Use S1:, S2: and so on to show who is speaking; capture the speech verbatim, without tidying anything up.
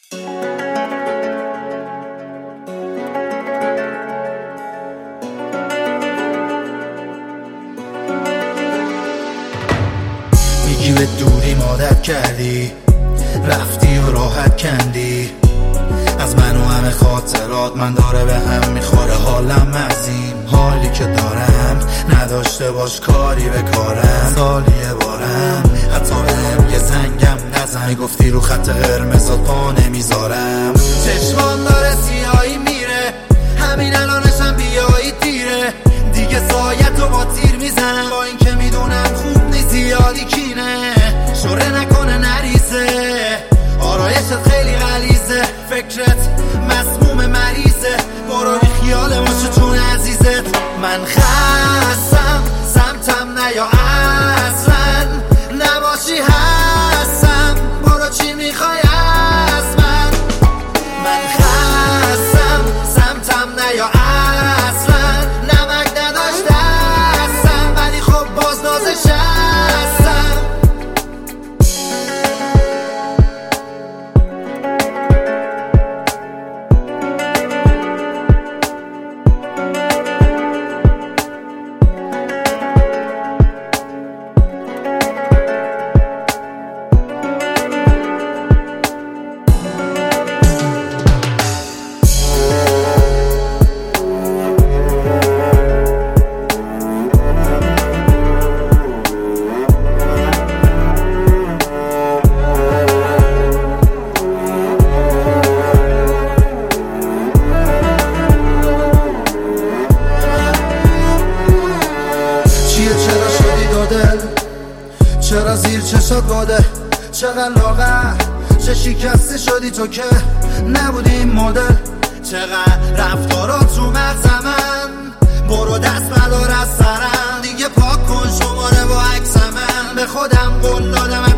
S1: میگی به دوری مادت کردی، رفتی و راحت کندی از من و همه خاطرات. من داره به هم میخوره حالم از این حالی که دارم، نداشته باش کاری به کارم. سالیه بارم حتی بهم یه زنگم نزن، گفتی رو خط قرمزات پا نمیذارم. چشمان داره سیاهی میره، همین الانشم بیایی دیره. دیگه سایتو با تیر میزنم، با این که میدونم خوب نیست زیادی کینه. شوره نکنه نریزه، آرایشت خیلی غلیظه، فکرت مسموم مریضه. برو بی خیال باشه چون عزیزت. من خستم سمتم نیا اصلا، نباشی هستم. برو چی میخوای از من؟ من خستم سمتم نیا اصلا، نمک نداشت دستم ولی خب باز نازش هستم. چرا زیر چشات باده، چقدر لاغر، چه شکسته شدی تو که نبودی این مدل. چقدر رفتارات تو مغز من، برو دست بدار از سرم. دیگه پاک کن شماره با عکس من، به خودم قول دادم